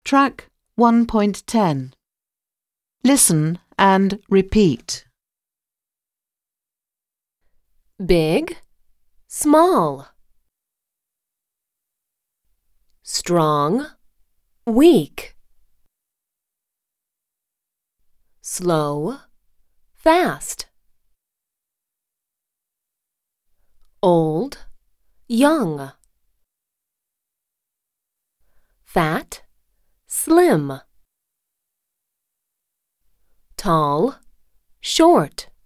Track 1.10. Listen and repeat. Big, small. Strong, weak. Slow, fast. Old, young. Fat, slim. Tall, short.